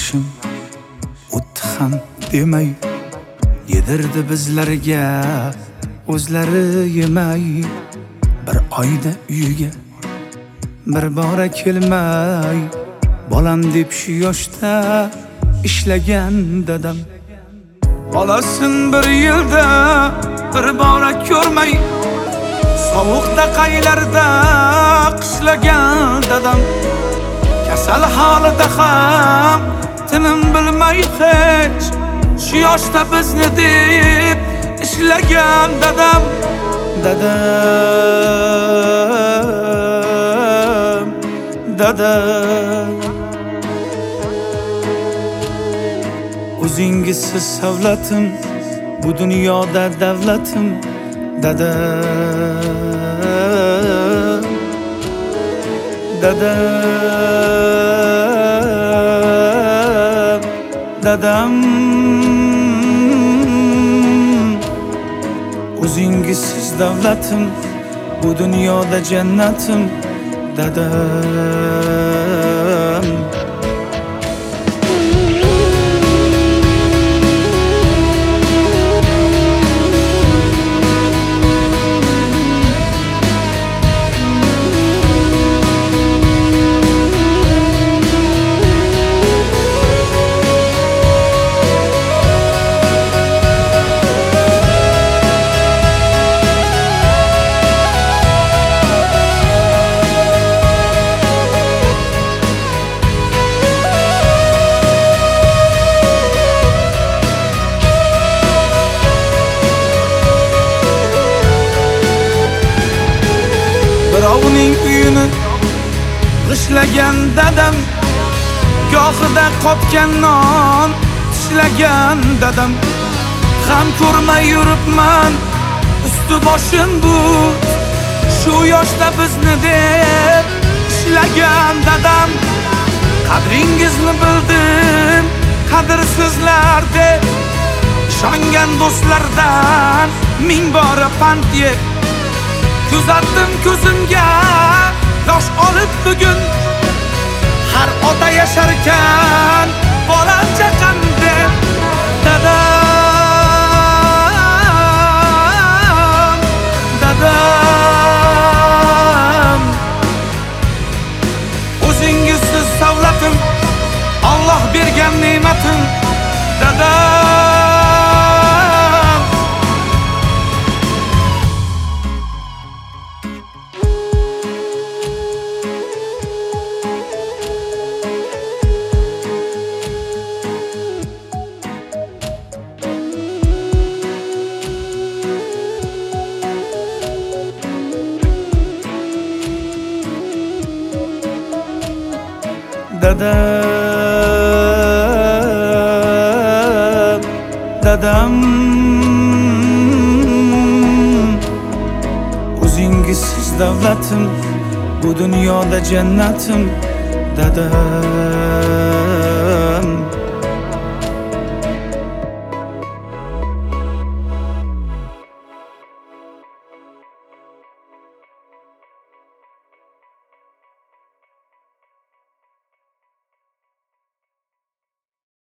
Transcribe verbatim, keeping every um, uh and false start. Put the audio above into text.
yoshim o'tdi ham demay, yedirdi bizlarga o'zlari yemay. Bir oyda uyiga bir bora kelmay, bolam deb shu yoshda ishlagan dadam. Bolasin bir yilda bir bora ko'rmay, sovuqda qaylarda qishlagan dadam. Kasal holida ham tinim bilmay hech, shu yoshda bizni deb ishlagan dadam. Dadam, dadam, o'zingizsiz savlatim, bu dunyoda davlatim. Dadam, dadam, dadam, o'zingizsiz davlatim, bu dunyoda jannatim. Dadam, birovning uyini g'ishlagan dadam, gohida qopgan non tishlagan dadam. Ham ko'rmay yuribman usti boshim bu, shu yoshda bizni deb ishlagan dadam. Qadringizni bildim, qadrsizlar deb ishongan do'stlardan ming bora pand yeb, kuzatdim ko'zimga yosh olib bugun. Har ota yasharkan bolam chaqam deb. Dadam, dadam, o'zingizsiz savlatim, Alloh bergan ne'matim. Dadam, dadam, dadam, o'zingizsiz davlatim, bu dunyoda jannatim. Dadam.